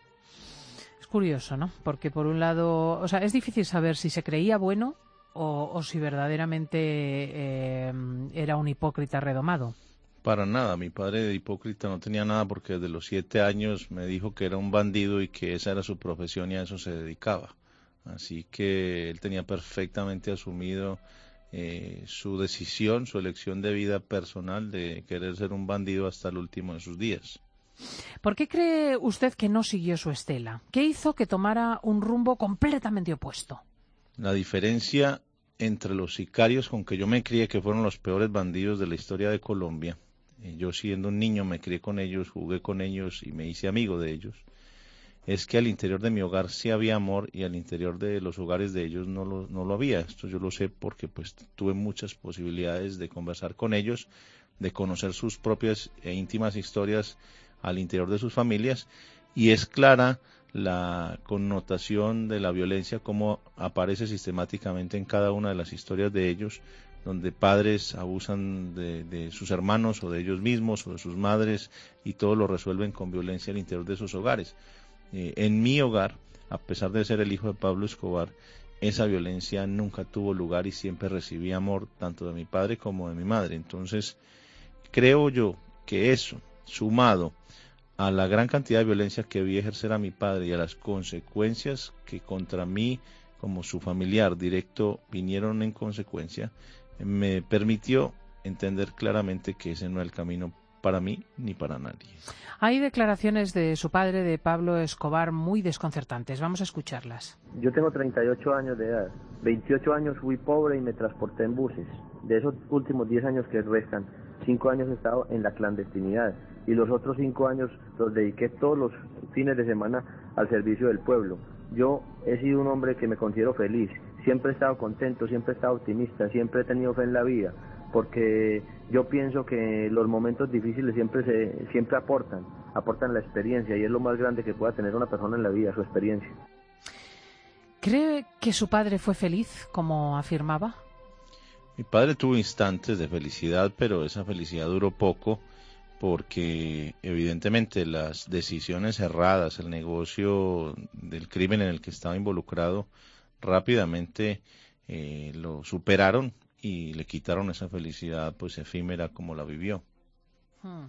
Es curioso, ¿no? Porque por un lado, o sea, es difícil saber si se creía bueno o, o si verdaderamente eh, era un hipócrita redomado. Para nada, mi padre de hipócrita no tenía nada porque desde los siete años me dijo que era un bandido y que esa era su profesión y a eso se dedicaba. Así que él tenía perfectamente asumido eh, su decisión, su elección de vida personal de querer ser un bandido hasta el último de sus días. ¿Por qué cree usted que no siguió su estela? ¿Qué hizo que tomara un rumbo completamente opuesto? La diferencia entre los sicarios con que yo me crié, que fueron los peores bandidos de la historia de Colombia, yo siendo un niño me crié con ellos, jugué con ellos y me hice amigo de ellos, es que al interior de mi hogar sí había amor y al interior de los hogares de ellos no lo, no lo había. Esto yo lo sé porque pues tuve muchas posibilidades de conversar con ellos, de conocer sus propias e íntimas historias al interior de sus familias, y es clara la connotación de la violencia como aparece sistemáticamente en cada una de las historias de ellos, donde padres abusan de, de sus hermanos o de ellos mismos o de sus madres y todo lo resuelven con violencia al interior de sus hogares. Eh, en mi hogar, a pesar de ser el hijo de Pablo Escobar, esa violencia nunca tuvo lugar y siempre recibí amor tanto de mi padre como de mi madre. Entonces, creo yo que eso, sumado a la gran cantidad de violencia que vi ejercer a mi padre y a las consecuencias que contra mí, como su familiar directo, vinieron en consecuencia, me permitió entender claramente que ese no es el camino para mí ni para nadie. Hay declaraciones de su padre, de Pablo Escobar, muy desconcertantes. Vamos a escucharlas. Yo tengo treinta y ocho años de edad. veintiocho años fui pobre y me transporté en buses. De esos últimos diez años que restan, cinco años he estado en la clandestinidad. Y los otros cinco años los dediqué todos los fines de semana al servicio del pueblo. Yo he sido un hombre que me considero feliz. Siempre he estado contento, siempre he estado optimista, siempre he tenido fe en la vida, porque yo pienso que los momentos difíciles siempre se siempre aportan, aportan la experiencia, y es lo más grande que pueda tener una persona en la vida, su experiencia. ¿Cree que su padre fue feliz, como afirmaba? Mi padre tuvo instantes de felicidad, pero esa felicidad duró poco, porque evidentemente las decisiones erradas, el negocio del crimen en el que estaba involucrado, rápidamente eh, lo superaron y le quitaron esa felicidad pues efímera como la vivió. Hmm.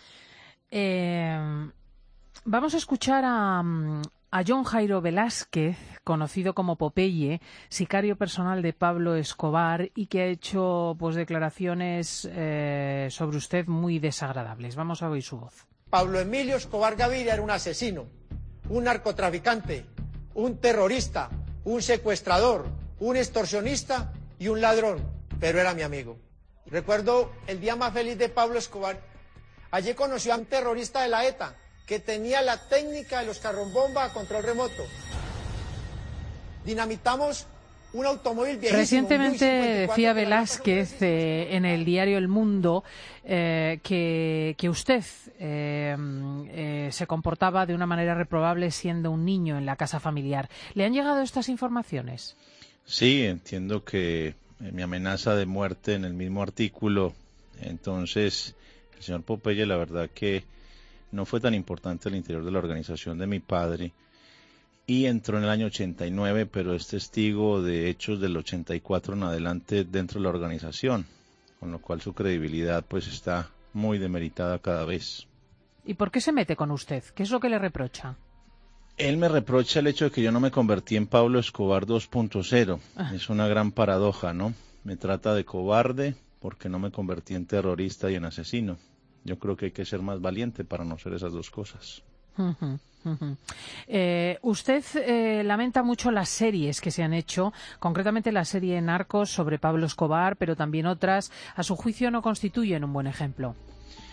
Eh, vamos a escuchar a, a John Jairo Velázquez, conocido como Popeye, sicario personal de Pablo Escobar y que ha hecho pues declaraciones eh, sobre usted muy desagradables. Vamos a oír su voz. Pablo Emilio Escobar Gaviria era un asesino, un narcotraficante, un terrorista, un secuestrador, un extorsionista y un ladrón, pero era mi amigo. Recuerdo el día más feliz de Pablo Escobar. Allí conoció a un terrorista de la ETA que tenía la técnica de los carrombomba a control remoto. Dinamitamos un automóvil viejísimo. Recientemente decía Velázquez eh, en el diario El Mundo eh, que, que usted eh, eh, se comportaba de una manera reprobable siendo un niño en la casa familiar. ¿Le han llegado estas informaciones? Sí, entiendo que mi amenaza de muerte en el mismo artículo, entonces el señor Popeye, la verdad que no fue tan importante al interior de la organización de mi padre, y entró en el año ochenta y nueve, pero es testigo de hechos del ochenta y cuatro en adelante dentro de la organización, con lo cual su credibilidad pues está muy demeritada cada vez. ¿Y por qué se mete con usted? ¿Qué es lo que le reprocha? Él me reprocha el hecho de que yo no me convertí en Pablo Escobar dos punto cero. Ah. Es una gran paradoja, ¿no? Me trata de cobarde porque no me convertí en terrorista y en asesino. Yo creo que hay que ser más valiente para no ser esas dos cosas. Uh-huh, uh-huh. Eh, usted eh, lamenta mucho las series que se han hecho, concretamente la serie Narcos sobre Pablo Escobar, pero también otras. A su juicio no constituyen un buen ejemplo.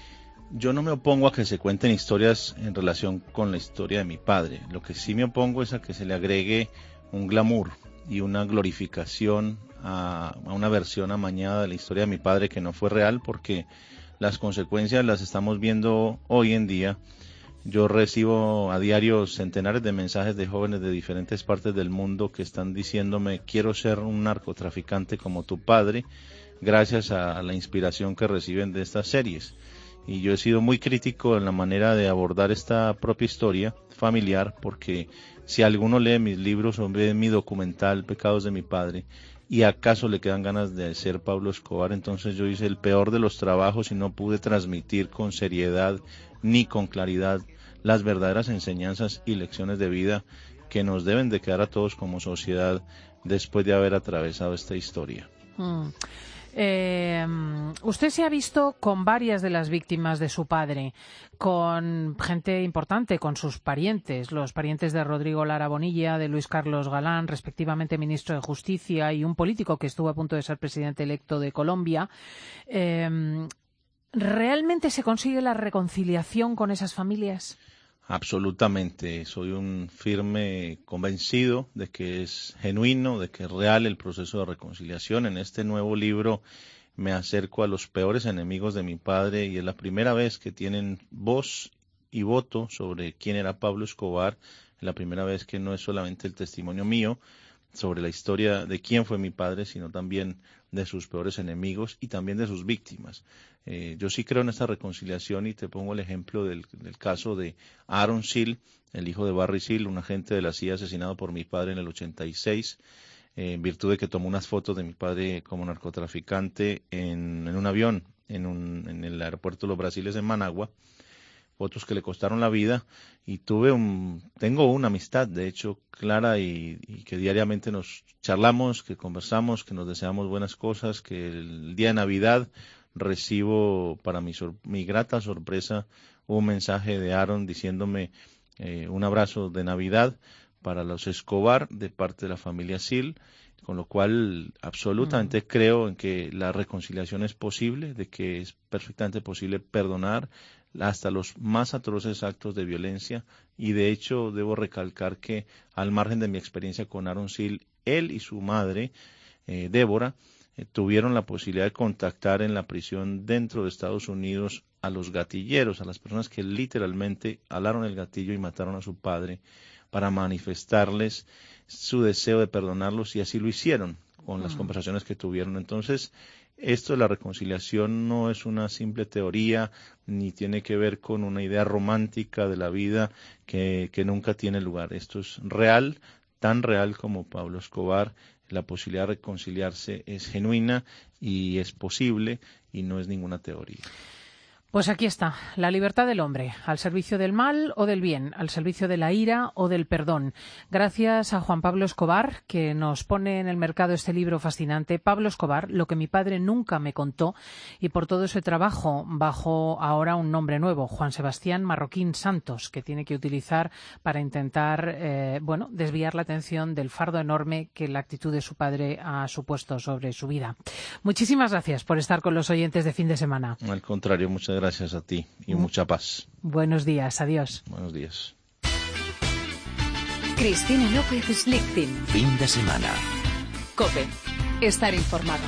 Yo no me opongo a que se cuenten historias en relación con la historia de mi padre. Lo que sí me opongo es a que se le agregue un glamour y una glorificación a, a una versión amañada de la historia de mi padre que no fue real, porque las consecuencias las estamos viendo hoy en día. Yo recibo a diario centenares de mensajes de jóvenes de diferentes partes del mundo que están diciéndome: quiero ser un narcotraficante como tu padre, gracias a la inspiración que reciben de estas series. Y yo he sido muy crítico en la manera de abordar esta propia historia familiar, porque si alguno lee mis libros o ve mi documental Pecados de mi padre y acaso le quedan ganas de ser Pablo Escobar, entonces yo hice el peor de los trabajos y no pude transmitir con seriedad ni con claridad las verdaderas enseñanzas y lecciones de vida que nos deben de quedar a todos como sociedad después de haber atravesado esta historia. Mm. Eh, usted se ha visto con varias de las víctimas de su padre, con gente importante, con sus parientes, los parientes de Rodrigo Lara Bonilla, de Luis Carlos Galán, respectivamente ministro de Justicia, y un político que estuvo a punto de ser presidente electo de Colombia. Eh, ¿Realmente se consigue la reconciliación con esas familias? Absolutamente, soy un firme convencido de que es genuino, de que es real el proceso de reconciliación. En este nuevo libro me acerco a los peores enemigos de mi padre y es la primera vez que tienen voz y voto sobre quién era Pablo Escobar, es la primera vez que no es solamente el testimonio mío sobre la historia de quién fue mi padre, sino también de sus peores enemigos y también de sus víctimas. Eh, yo sí creo en esta reconciliación y te pongo el ejemplo del, del caso de Aaron Seal, el hijo de Barry Seal, un agente de la C I A asesinado por mi padre en el ochenta y seis, eh, en virtud de que tomó unas fotos de mi padre como narcotraficante en, en un avión en, un, en el aeropuerto de los Brasiles en Managua, fotos que le costaron la vida, y tuve un, tengo una amistad, de hecho, clara y, y que diariamente nos charlamos, que conversamos, que nos deseamos buenas cosas, que el día de Navidad recibo para mi, sor, mi grata sorpresa un mensaje de Aaron diciéndome eh, un abrazo de Navidad para los Escobar de parte de la familia Seal, con lo cual absolutamente mm. creo en que la reconciliación es posible, de que es perfectamente posible perdonar hasta los más atroces actos de violencia, y de hecho debo recalcar que al margen de mi experiencia con Aaron Seal, él y su madre, eh, Débora, eh, tuvieron la posibilidad de contactar en la prisión dentro de Estados Unidos a los gatilleros, a las personas que literalmente alaron el gatillo y mataron a su padre, para manifestarles su deseo de perdonarlos, y así lo hicieron con las conversaciones que tuvieron. Entonces, esto de la reconciliación no es una simple teoría, ni tiene que ver con una idea romántica de la vida que, que nunca tiene lugar. Esto es real, tan real como Pablo Escobar. La posibilidad de reconciliarse es genuina y es posible y no es ninguna teoría. Pues aquí está, la libertad del hombre, al servicio del mal o del bien, al servicio de la ira o del perdón. Gracias a Juan Pablo Escobar, que nos pone en el mercado este libro fascinante, Pablo Escobar, lo que mi padre nunca me contó, y por todo ese trabajo bajo ahora un nombre nuevo, Juan Sebastián Marroquín Santos, que tiene que utilizar para intentar, eh, bueno, desviar la atención del fardo enorme que la actitud de su padre ha supuesto sobre su vida. Muchísimas gracias por estar con los oyentes de fin de semana. Al contrario, muchas gracias. Gracias a ti y mucha paz. Buenos días, adiós. Buenos días. Cristina López Slichting. Fin de semana. COPE. Estar informado.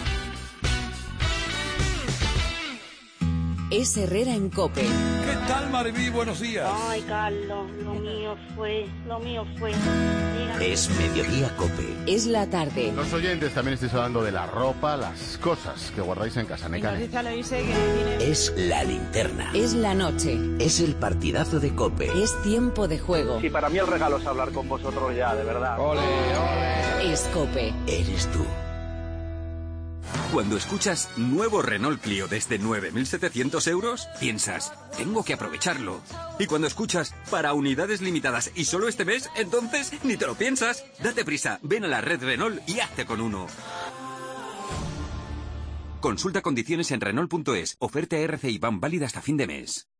Es Herrera en COPE. ¿Qué tal, Mariví? Buenos días. Ay, Carlos, lo mío fue, lo mío fue. Dígame. Es Mediodía COPE. Es la tarde. Los oyentes también estáis hablando de la ropa, las cosas que guardáis en casa. Es la linterna. Es la noche. Es el partidazo de COPE. Es tiempo de juego. Sí, para mí el regalo es hablar con vosotros ya, de verdad. Ole, ole. Es COPE. Eres tú. Cuando escuchas nuevo Renault Clio desde nueve mil setecientos euros, piensas, tengo que aprovecharlo. Y cuando escuchas, para unidades limitadas y solo este mes, entonces ni te lo piensas. Date prisa, ven a la red Renault y hazte con uno. Consulta condiciones en Renault punto es. Oferta R C I van válida hasta fin de mes.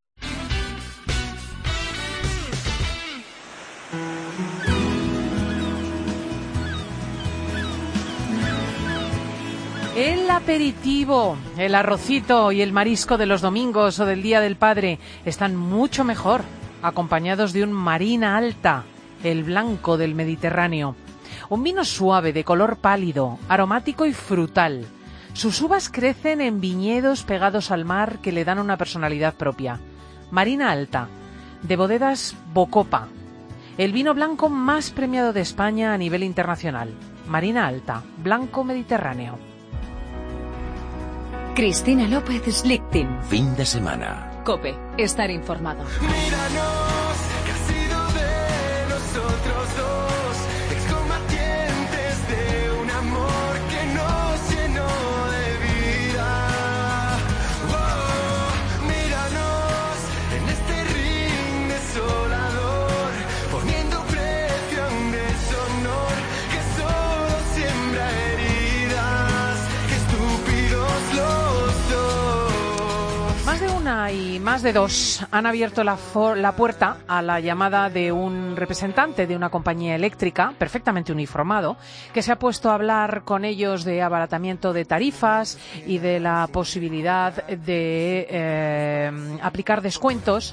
El aperitivo, el arrocito y el marisco de los domingos o del Día del Padre están mucho mejor acompañados de un Marina Alta, el blanco del Mediterráneo. Un vino suave, de color pálido, aromático y frutal. Sus uvas crecen en viñedos pegados al mar que le dan una personalidad propia. Marina Alta, de bodegas Bocopa. El vino blanco más premiado de España a nivel internacional. Marina Alta, blanco mediterráneo. Cristina López Slichting. Fin de semana. COPE. Estar informado. Míranos, que ha sido de nosotros dos, excombatientes de un amor que nos llenó de vida. Oh, míranos en este ring desolador, poniendo precio a un deshonor que solo siembra heridas. Qué estúpidos los dos. Más de una y más de dos han abierto la, la puerta a la llamada de un representante de una compañía eléctrica perfectamente uniformado que se ha puesto a hablar con ellos de abaratamiento de tarifas y de la posibilidad de eh, aplicar descuentos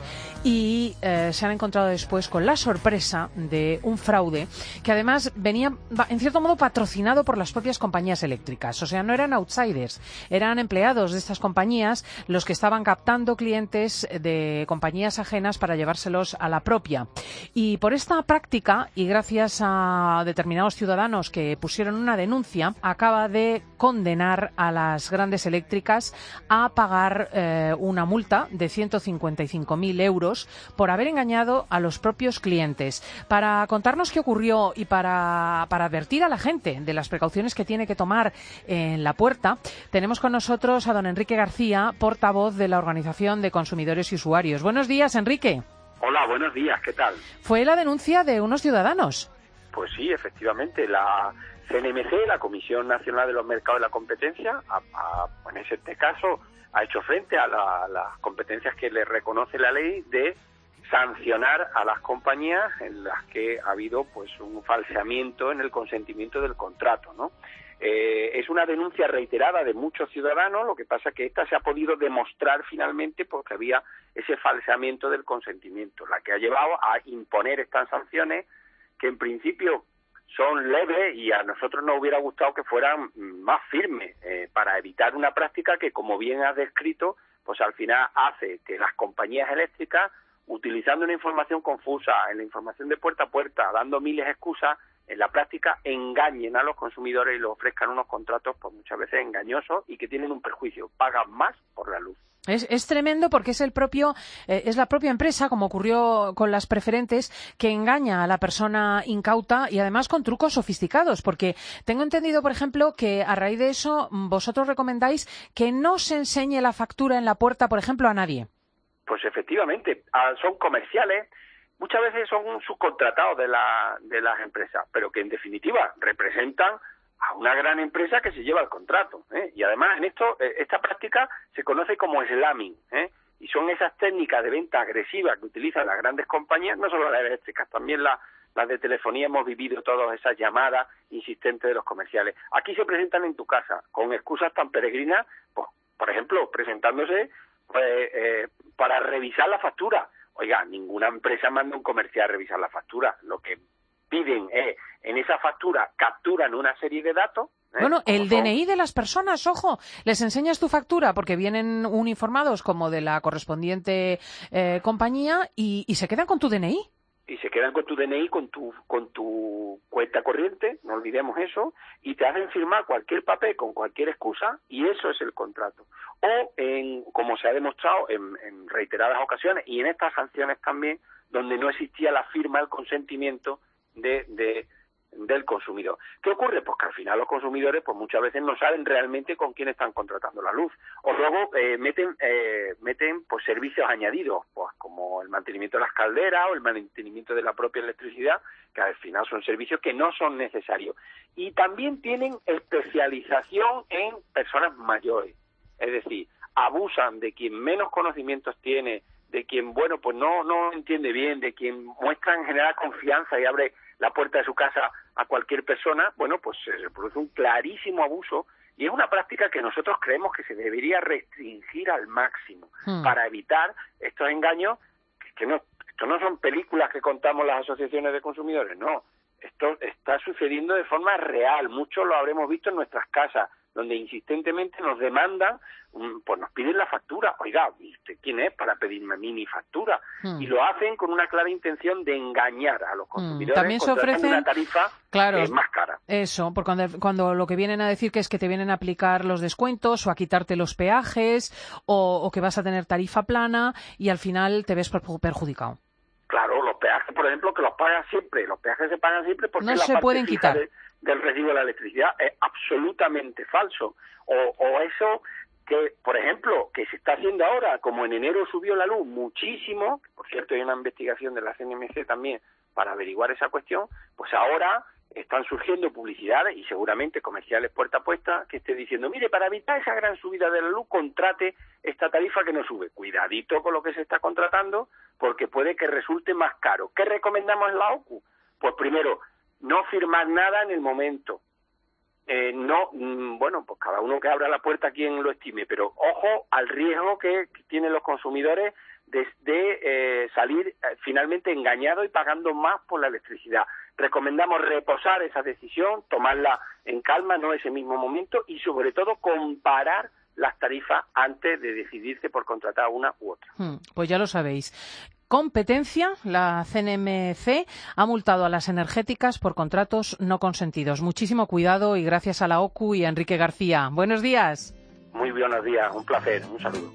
y eh, se han encontrado después con la sorpresa de un fraude que además venía en cierto modo patrocinado por las propias compañías eléctricas. O sea, no eran outsiders, eran empleados de estas compañías los que estaban captando clientes de compañías ajenas para llevárselos a la propia. Y por esta práctica, y gracias a determinados ciudadanos que pusieron una denuncia, acaba de condenar a las grandes eléctricas a pagar eh, una multa de ciento cincuenta y cinco mil euros por haber engañado a los propios clientes. Para contarnos qué ocurrió y para, para advertir a la gente de las precauciones que tiene que tomar en la puerta, tenemos con nosotros a don Enrique García, portavoz de la Organización de Consumidores y Usuarios. Buenos días, Enrique. Hola, buenos días, ¿qué tal? Fue la denuncia de unos ciudadanos. Pues sí, efectivamente, la C N M C, la Comisión Nacional de los Mercados y la Competencia, a, a, en este caso ha hecho frente a la, las competencias que le reconoce la ley de sancionar a las compañías en las que ha habido pues un falseamiento en el consentimiento del contrato, ¿no? Eh, es una denuncia reiterada de muchos ciudadanos, lo que pasa es que esta se ha podido demostrar finalmente porque había ese falseamiento del consentimiento, la que ha llevado a imponer estas sanciones que en principio son leves y a nosotros nos hubiera gustado que fueran más firmes eh, para evitar una práctica que, como bien has descrito, pues al final hace que las compañías eléctricas, utilizando una información confusa, en la información de puerta a puerta, dando miles de excusas, en la práctica engañen a los consumidores y les ofrezcan unos contratos pues muchas veces engañosos y que tienen un perjuicio, pagan más por la luz. Es, es tremendo porque es el propio, eh, es la propia empresa, como ocurrió con las preferentes, que engaña a la persona incauta y además con trucos sofisticados, porque tengo entendido, por ejemplo, que a raíz de eso vosotros recomendáis que no se enseñe la factura en la puerta, por ejemplo, a nadie. Pues efectivamente, son comerciales, muchas veces son subcontratados de, la, de las empresas, pero que en definitiva representan a una gran empresa que se lleva el contrato, ¿eh? Y además en esto eh, esta práctica se conoce como slamming, ¿eh? Y son esas técnicas de venta agresiva que utilizan las grandes compañías, no solo las eléctricas, también las las de telefonía. Hemos vivido todas esas llamadas insistentes de los comerciales. Aquí se presentan en tu casa con excusas tan peregrinas, pues, por ejemplo, presentándose pues, eh, para revisar la factura. Oiga, ninguna empresa manda un comercial a revisar la factura. Lo que piden es, en esa factura capturan una serie de datos. ¿eh? Bueno, el son... D N I de las personas, ojo, les enseñas tu factura porque vienen uniformados como de la correspondiente eh, compañía y, y se quedan con tu D N I. Y se quedan con tu D N I, con tu con tu cuenta corriente, no olvidemos eso, y te hacen firmar cualquier papel con cualquier excusa, y eso es el contrato. O, en, como se ha demostrado en, en reiteradas ocasiones, y en estas sanciones también, donde no existía la firma, el consentimiento de, de del consumidor. ¿Qué ocurre? Pues que al final los consumidores pues muchas veces no saben realmente con quién están contratando la luz. O luego eh, meten eh, meten pues servicios añadidos, pues como el mantenimiento de las calderas o el mantenimiento de la propia electricidad, que al final son servicios que no son necesarios. Y también tienen especialización en personas mayores. Es decir, abusan de quien menos conocimientos tiene, de quien, bueno, pues no no entiende bien, de quien muestra en general confianza y abre la puerta de su casa a cualquier persona. Bueno, pues se produce un clarísimo abuso Y es una práctica que nosotros creemos que se debería restringir al máximo Hmm. para evitar estos engaños, que, que no, esto no son películas que contamos las asociaciones de consumidores, no. Esto está sucediendo de forma real. Muchos lo habremos visto en nuestras casas, donde insistentemente nos demandan, pues nos piden la factura. Oiga, ¿y usted quién es para pedirme mini factura? Hmm. Y lo hacen con una clara intención de engañar a los consumidores. También se contratando ofrecen, una tarifa claro, que es más cara. Eso, porque cuando, cuando lo que vienen a decir que es que te vienen a aplicar los descuentos o a quitarte los peajes o, o que vas a tener tarifa plana y al final te ves perju- perjudicado. Claro, los peajes, por ejemplo, que los pagas siempre. Los peajes se pagan siempre porque No es la se parte pueden fija quitar. de- del recibo de la electricidad. Es absolutamente falso. O, o eso que, por ejemplo, que se está haciendo ahora, como en enero subió la luz muchísimo, por cierto hay una investigación de la C N M C también para averiguar esa cuestión, pues ahora están surgiendo publicidades y seguramente comerciales puerta puesta que esté diciendo, mire, para evitar esa gran subida de la luz, contrate esta tarifa que no sube. Cuidadito con lo que se está contratando, porque puede que resulte más caro. ¿Qué recomendamos en la O C U? Pues primero, no firmar nada en el momento. Eh, no, mm, bueno, pues cada uno que abra la puerta a quien lo estime, pero ojo al riesgo que, que tienen los consumidores de, de eh, salir eh, finalmente engañados y pagando más por la electricidad. Recomendamos reposar esa decisión, tomarla en calma, no ese mismo momento, y sobre todo comparar las tarifas antes de decidirse por contratar una u otra. Hmm, Pues ya lo sabéis. Competencia, la C N M C ha multado a las energéticas por contratos no consentidos. Muchísimo cuidado y gracias a la O C U y a Enrique García. Buenos días. Muy buenos días, un placer, un saludo.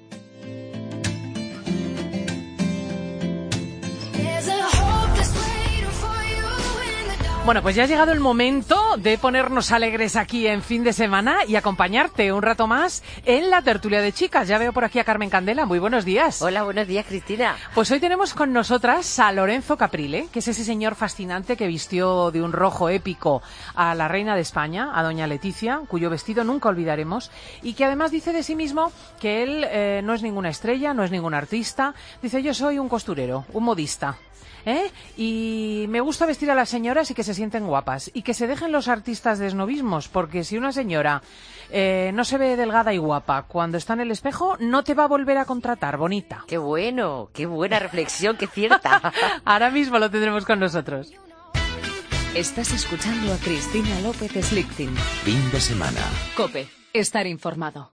Bueno, pues ya ha llegado el momento de ponernos alegres aquí en fin de semana y acompañarte un rato más en la tertulia de chicas. Ya veo por aquí a Carmen Candela. Muy buenos días. Hola, buenos días, Cristina. Pues hoy tenemos con nosotras a Lorenzo Caprile, que es ese señor fascinante que vistió de un rojo épico a la reina de España, a doña Leticia, cuyo vestido nunca olvidaremos, y que además dice de sí mismo que él eh, no es ninguna estrella, no es ningún artista. Dice, yo soy un costurero, un modista. ¿Eh? Y me gusta vestir a las señoras y que se sienten guapas y que se dejen los artistas de esnovismos, porque si una señora eh, no se ve delgada y guapa cuando está en el espejo, no te va a volver a contratar, bonita. Qué bueno, qué buena reflexión, qué cierta. Ahora mismo lo tendremos con nosotros. Estás escuchando a Cristina López Slichting. Fin de semana. COPE. Estar informado.